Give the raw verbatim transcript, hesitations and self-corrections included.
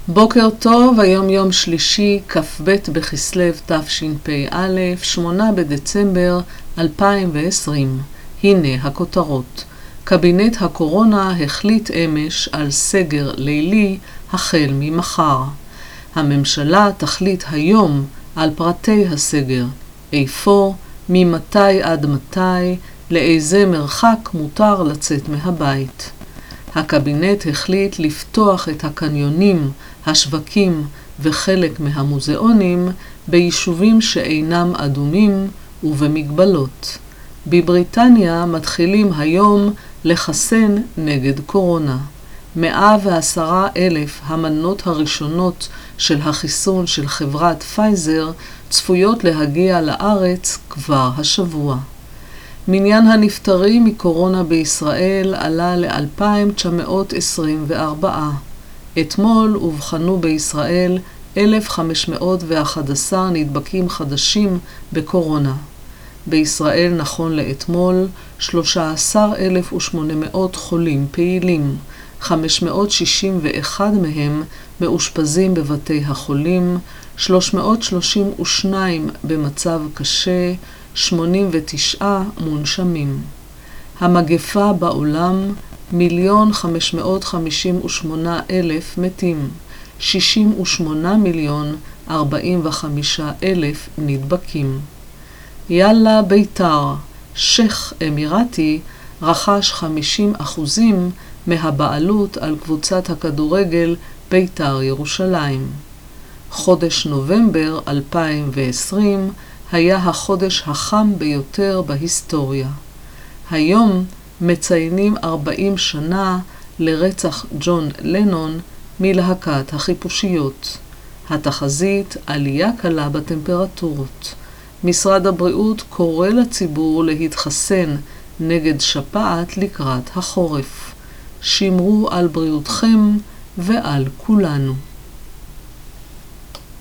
בוקר טוב, היום יום שלישי, כ"ב בכסלו תשפ"א, שמונה בדצמבר אלפיים ועשרים. הנה הכותרות. קבינט הקורונה החליט אמש על סגר לילי החל ממחר. הממשלה תחליט היום על פרטי הסגר, איפה, ממתי עד מתי, לאיזה מרחק מותר לצאת מהבית. הקבינט החליט לפתוח את הקניונים, השווקים וחלק מהמוזיאונים ביישובים שאינם אדומים ובמגבלות. בבריטניה מתחילים היום לחסן נגד קורונה. מאה ועשרה אלף המנות הראשונות של החיסון של חברת פייזר צפויות להגיע לארץ כבר השבוע. מניין הנפטרים מקורונה בישראל עלה ל-אלפיים תשע מאות עשרים וארבע. אתמול אובחנו בישראל אלף חמש מאות ואחד עשר נדבקים חדשים בקורונה. בישראל נכון לאתמול שלושה עשר אלף ושמונה מאות חולים פעילים, חמש מאות שישים ואחד מהם מאושפזים בבתי החולים, שלוש מאות שלושים ושניים במצב קשה, שמונים ותשעה מונשמים. המגפה בעולם מיליון חמש מאות חמישים ושמונה אלף מתים, שישים ושמונה מיליון ארבעים וחמישה אלף נדבקים. יאללה ביתר, שייח אמירתי, רכש חמישים אחוזים מהבעלות על קבוצת הכדורגל ביתר ירושלים. חודש נובמבר אלפיים ועשרים היה החודש החם ביותר בהיסטוריה. היום מציינים ארבעים שנה לרצח ג'ון לנון מלהקת החיפושיות. התחזית עלייה קלה בטמפרטורות. משרד הבריאות קורא לציבור להתחסן נגד שפעת לקראת החורף. שמרו על בריאותכם ועל כולנו.